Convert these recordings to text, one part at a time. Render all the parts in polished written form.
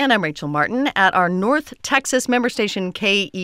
And I'm Rachel Martin at our North Texas member station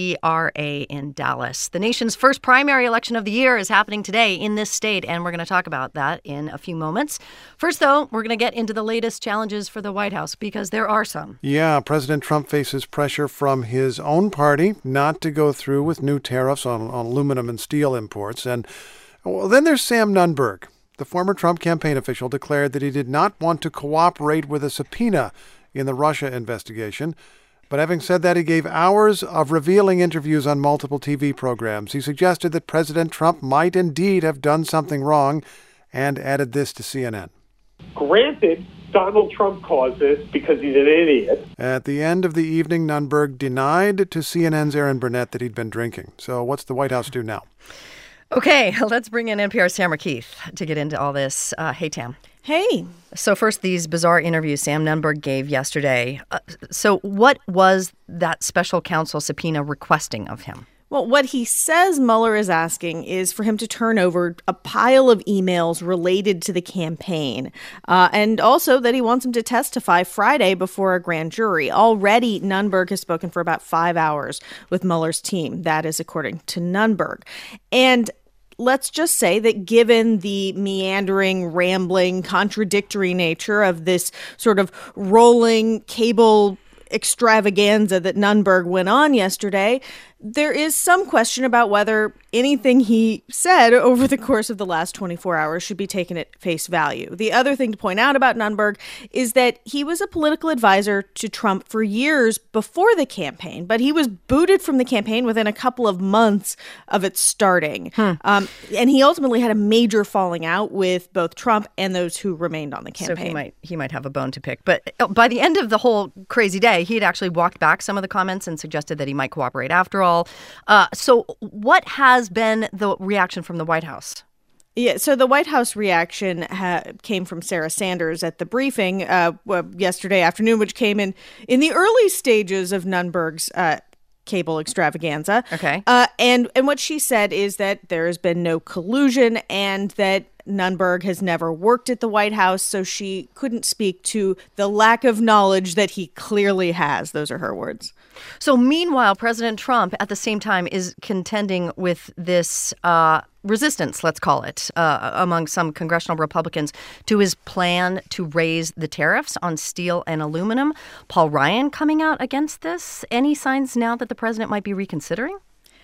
KERA in Dallas. The nation's first primary election of the year is happening today in this state, and we're going to talk about that in a few moments. First, though, we're going to get into the latest challenges for the White House, because there are some. Yeah, President Trump faces pressure from his own party not to go through with new tariffs on aluminum and steel imports. And then there's Sam Nunberg. The former Trump campaign official declared that he did not want to cooperate with a subpoena in the Russia investigation. But having said that, he gave hours of revealing interviews on multiple TV programs. He suggested that President Trump might indeed have done something wrong and added this to CNN. Granted, Donald Trump caused this because he's an idiot. At the end of the evening, Nunberg denied to CNN's Aaron Burnett that he'd been drinking. So what's the White House do now? Okay, let's bring in NPR's Tamara Keith to get into all this. Hey, Tam. Hey. So first, these bizarre interviews Sam Nunberg gave yesterday. So what was that special counsel subpoena requesting of him? Well, what he says Mueller is asking is for him to turn over a pile of emails related to the campaign, and also that he wants him to testify Friday before a grand jury. Already, Nunberg has spoken for about 5 hours with Mueller's team. That is according to Nunberg. And let's just say that given the meandering, rambling, contradictory nature of this sort of rolling cable extravaganza that Nunberg went on yesterday, there is some question about whether anything he said over the course of the last 24 hours should be taken at face value. The other thing to point out about Nunberg is that he was a political advisor to Trump for years before the campaign, but he was booted from the campaign within a couple of months of it starting. And he ultimately had a major falling out with both Trump and those who remained on the campaign. So he might have a bone to pick. But by the end of the whole crazy day, he had actually walked back some of the comments and suggested that he might cooperate after all. So what has been the reaction from the White House? Yeah, so the White House reaction came from Sarah Sanders at the briefing yesterday afternoon, which came in the early stages of Nunberg's cable extravaganza. Okay. And what she said is that there has been no collusion and that Nunberg has never worked at the White House, so she couldn't speak to the lack of knowledge that he clearly has. Those are her words. So meanwhile, President Trump at the same time is contending with this resistance, let's call it, among some congressional Republicans to his plan to raise the tariffs on steel and aluminum. Paul Ryan coming out against this. Any signs now that the president might be reconsidering?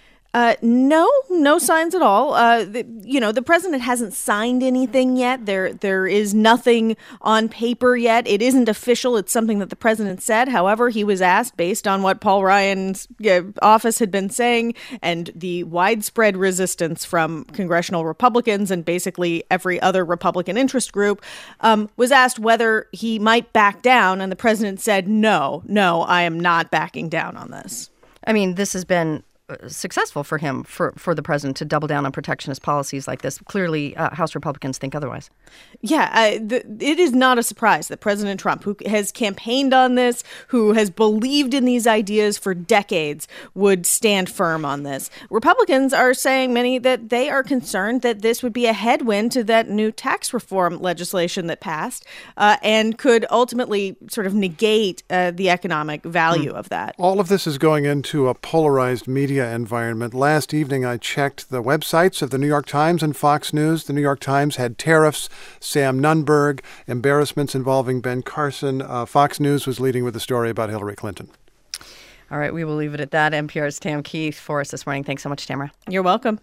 No signs at all. The president hasn't signed anything yet. There is nothing on paper yet. It isn't official. It's something that the president said. However, he was asked, based on what Paul Ryan's office had been saying and the widespread resistance from congressional Republicans and basically every other Republican interest group, was asked whether he might back down. And the president said, no, I am not backing down on this. I mean, this has been successful for him, for the president to double down on protectionist policies like this. Clearly, House Republicans think otherwise. Yeah, it is not a surprise that President Trump, who has campaigned on this, who has believed in these ideas for decades, would stand firm on this. Republicans are saying, many, that they are concerned that this would be a headwind to that new tax reform legislation that passed and could ultimately sort of negate the economic value of that. All of this is going into a polarized media environment. Last evening, I checked the websites of the New York Times and Fox News. The New York Times had tariffs, Sam Nunberg, embarrassments involving Ben Carson. Fox News was leading with a story about Hillary Clinton. All right, we will leave it at that. NPR's Tam Keith for us this morning. Thanks so much, Tamara. You're welcome.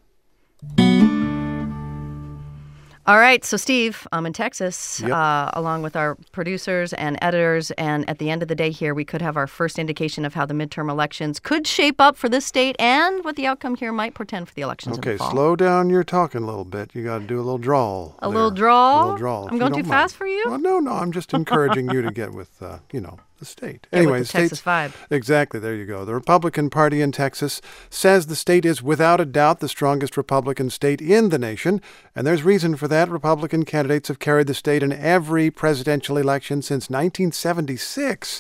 All right. So, Steve, I'm in Texas, along with our producers and editors. And at the end of the day here, we could have our first indication of how the midterm elections could shape up for this state and what the outcome here might portend for the elections in the fall. Okay, slow down your talking a little bit. You got to do a little drawl. A little drawl? A little drawl. I'm going too fast for you? Well, no. I'm just encouraging you to get with, the state. Anyway, the Texas vibe. Exactly. There you go. The Republican Party in Texas says the state is without a doubt the strongest Republican state in the nation. And there's reason for that. Republican candidates have carried the state in every presidential election since 1976.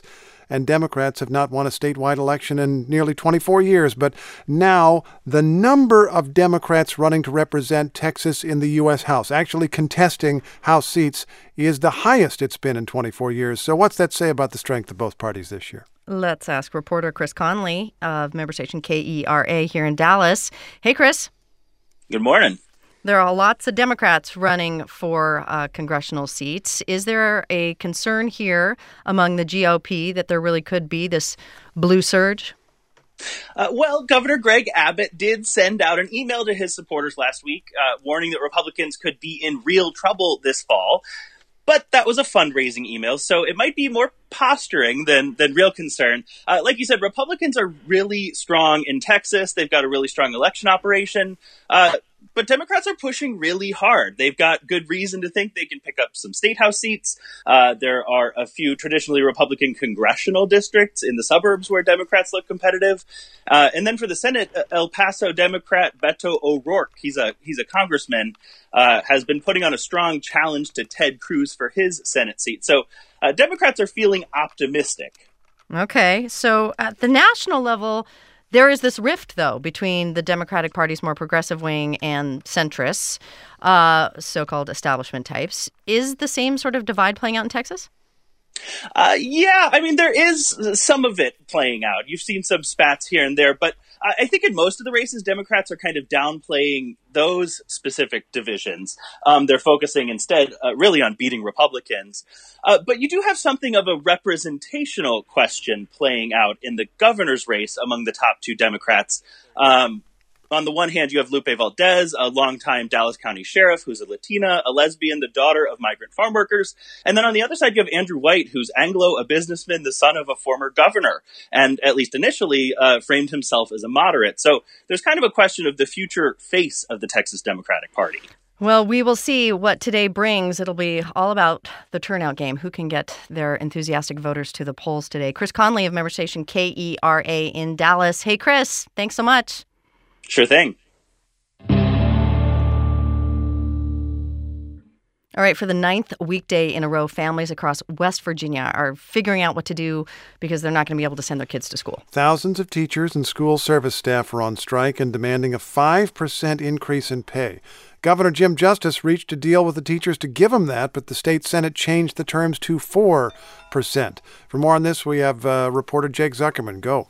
and Democrats have not won a statewide election in nearly 24 years. But now the number of Democrats running to represent Texas in the U.S. House, actually contesting House seats, is the highest it's been in 24 years. So what's that say about the strength of both parties this year? Let's ask reporter Chris Conley of member station KERA here in Dallas. Hey, Chris. Good morning. There are lots of Democrats running for congressional seats. Is there a concern here among the GOP that there really could be this blue surge? Well, Governor Greg Abbott did send out an email to his supporters last week, warning that Republicans could be in real trouble this fall. But that was a fundraising email, so it might be more posturing than real concern. Like you said, Republicans are really strong in Texas. They've got a really strong election operation. But Democrats are pushing really hard. They've got good reason to think they can pick up some state house seats. There are a few traditionally Republican congressional districts in the suburbs where Democrats look competitive. And then for the Senate, El Paso Democrat Beto O'Rourke, he's a congressman, has been putting on a strong challenge to Ted Cruz for his Senate seat. So Democrats are feeling optimistic. Okay, so at the national level, there is this rift, though, between the Democratic Party's more progressive wing and centrists, so-called establishment types. Is the same sort of divide playing out in Texas? Yeah, I mean, there is some of it playing out. You've seen some spats here and there, but I think in most of the races, Democrats are kind of downplaying those specific divisions. They're focusing instead really on beating Republicans. But you do have something of a representational question playing out in the governor's race among the top two Democrats. On the one hand, you have Lupe Valdez, a longtime Dallas County sheriff who's a Latina, a lesbian, the daughter of migrant farm workers. And then on the other side, you have Andrew White, who's Anglo, a businessman, the son of a former governor, and at least initially framed himself as a moderate. So there's kind of a question of the future face of the Texas Democratic Party. Well, we will see what today brings. It'll be all about the turnout game. Who can get their enthusiastic voters to the polls today? Chris Conley of member station KERA in Dallas. Hey, Chris, thanks so much. Sure thing. All right, for the 9th weekday in a row, families across West Virginia are figuring out what to do because they're not going to be able to send their kids to school. Thousands of teachers and school service staff are on strike and demanding a 5% increase in pay. Governor Jim Justice reached a deal with the teachers to give them that, but the state Senate changed the terms to 4%. For more on this, we have reporter Jake Zuckerman. Go.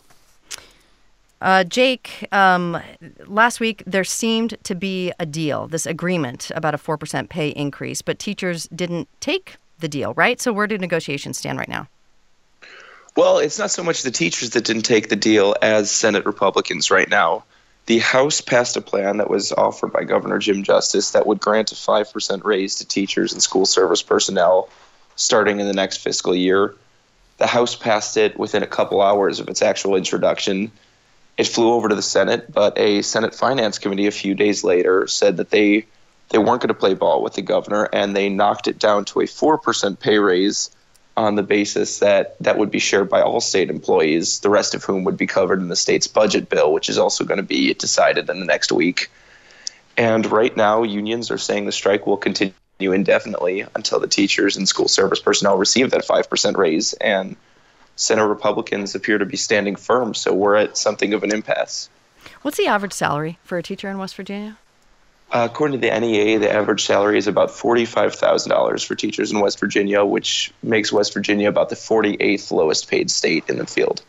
Jake, last week there seemed to be a deal, this agreement about a 4% pay increase, but teachers didn't take the deal, right? So where do negotiations stand right now? Well, it's not so much the teachers that didn't take the deal as Senate Republicans right now. The House passed a plan that was offered by Governor Jim Justice that would grant a 5% raise to teachers and school service personnel starting in the next fiscal year. The House passed it within a couple hours of its actual introduction. It flew over to the Senate, but a Senate Finance Committee a few days later said that they weren't going to play ball with the governor, and they knocked it down to a 4% pay raise on the basis that would be shared by all state employees, the rest of whom would be covered in the state's budget bill, which is also going to be decided in the next week. And right now, unions are saying the strike will continue indefinitely until the teachers and school service personnel receive that 5% raise, and Senate Republicans appear to be standing firm, so we're at something of an impasse. What's the average salary for a teacher in West Virginia? According to the NEA, the average salary is about $45,000 for teachers in West Virginia, which makes West Virginia about the 48th lowest paid state in the field.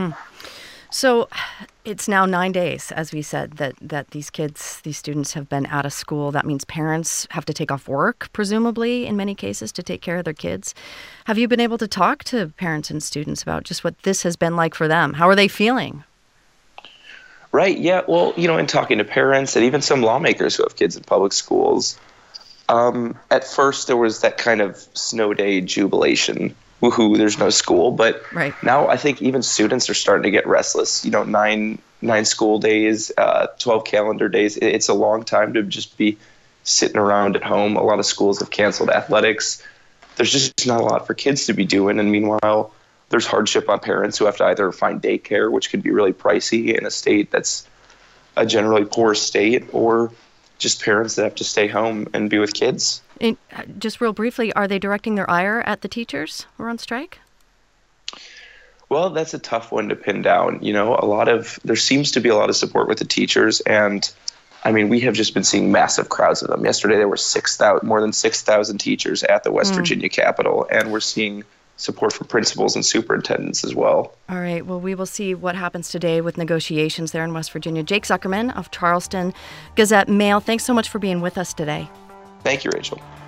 So it's now 9 days, as we said, that these students have been out of school. That means parents have to take off work, presumably, in many cases, to take care of their kids. Have you been able to talk to parents and students about just what this has been like for them? How are they feeling? Right, yeah. Well, in talking to parents and even some lawmakers who have kids in public schools, at first there was that kind of snow day jubilation. Woohoo, there's no school. But right. Now I think even students are starting to get restless. 9 school days, 12 calendar days. It's a long time to just be sitting around at home. A lot of schools have canceled athletics. There's just not a lot for kids to be doing. And meanwhile, there's hardship on parents who have to either find daycare, which could be really pricey in a state that's a generally poor state, or just parents that have to stay home and be with kids. And just real briefly, are they directing their ire at the teachers who are on strike? Well, that's a tough one to pin down. There seems to be a lot of support with the teachers, and I mean, we have just been seeing massive crowds of them. Yesterday, there were more than 6,000 teachers at the West Virginia Capitol, and we're seeing support from principals and superintendents as well. All right. Well, we will see what happens today with negotiations there in West Virginia. Jake Zuckerman of Charleston Gazette-Mail, thanks so much for being with us today. Thank you, Rachel.